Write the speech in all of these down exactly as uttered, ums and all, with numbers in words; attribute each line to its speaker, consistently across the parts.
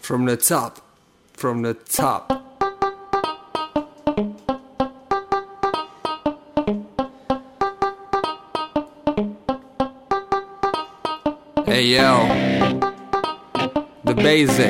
Speaker 1: From the top, from the top. Hey yo, the basic,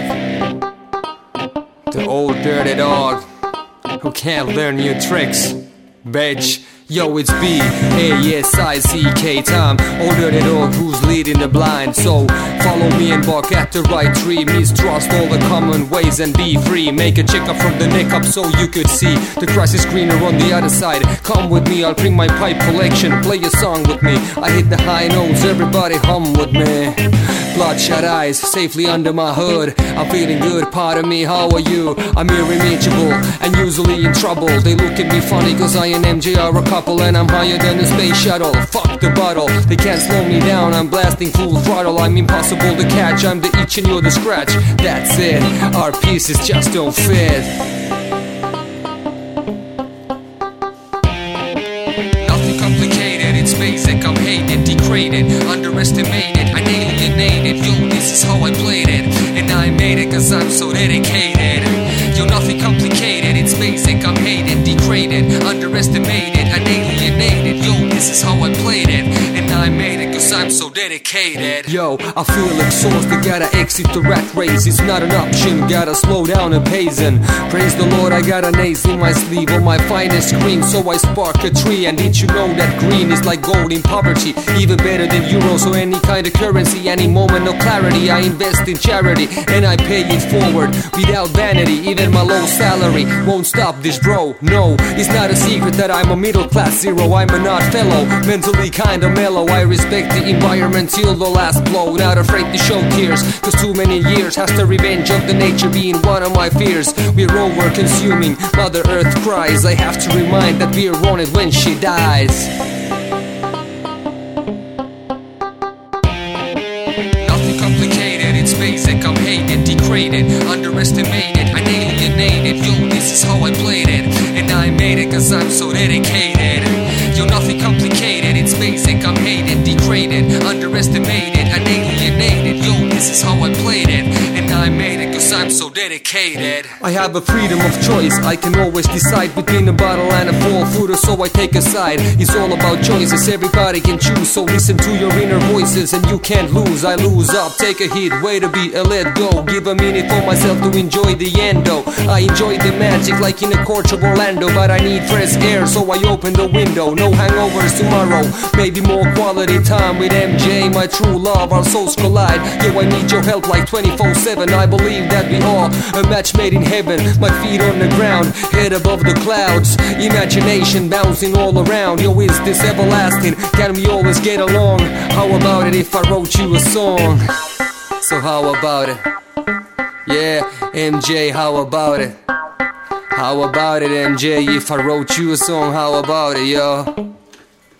Speaker 1: the old dirty dog who can't learn new tricks, bitch. Yo, it's B A S I C K time, old dirty dog who's leading the blind. So follow me and bark at the right tree, mistrust all the common ways and be free. Make a checkup from the neck up so you could see the grass is greener on the other side. Come with me, I'll bring my pipe collection, play a song with me. I hit the high notes, everybody hum with me. Bloodshot eyes, safely under my hood. I'm feeling good, pardon me, how are you? I'm irreachable and usually in trouble. They look at me funny cause I and M J are a couple, and I'm higher than a space shuttle. Fuck the bottle, they can't slow me down. I'm blasting full throttle, I'm impossible to catch. I'm the itch and you're the scratch, that's it. Our pieces just don't fit. Nothing complicated, it's basic. I'm hated, degraded, underestimated, I'm alienated. Yo, this is how I played it, and I made it cause I'm so dedicated. Yo, nothing complicated, it's basic. I'm hated, degraded, underestimated, I'm alienated. Yo, this is how I played it, and I made it cause I'm so dedicated. Yo, I feel exhausted, gotta exit the rat race. It's not an option, gotta slow down and pace. And praise the Lord, I got an ace in my sleeve on my finest green, so I spark a tree. And did you know that green is like gold in poverty? Even better than euros or any kind of currency. Any moment of clarity, I invest in charity, and I pay it forward without vanity. Even my low salary won't stop this, bro. No, it's not a secret that I'm a middle class zero. I'm an odd fellow, mentally kinda mellow. I respect the environment till the last blow. Not afraid to show tears, cause too many years has the revenge of the nature being one of my fears. We're over consuming, Mother Earth cries. I have to remind that we're on it when she dies. Nothing complicated, it's basic. I'm hated, degraded, underestimated, I'm alienated. Yo, this is how I played it, and I made it cause I'm so dedicated. Yo, nothing complicated, it's basic. I'm hated, degraded, underestimated, I'm alienated. Yo, this is how I played it, and I made it cause I'm so dedicated. I have a freedom of choice, I can always decide between a bottle and a full fooder, so I take a side. It's all about choices, everybody can choose, so listen to your inner voices and you can't lose. I lose up, take a hit, way to be a let go. Give a minute for myself to enjoy the endo. I enjoy the magic like in a court of Orlando, but I need fresh air, so I open the window. No hangovers tomorrow, maybe more quality time with M J, my true love. Our souls collide, yo, I need your help like twenty-four seven. I believe that we are a match made in heaven. My feet on the ground, head above the clouds, imagination bouncing all around. Yo, is this everlasting? Can we always get along? How about it if I wrote you a song? So how about it? Yeah, M J, how about it? How about it, M J, if I wrote you a song? How about it, yo?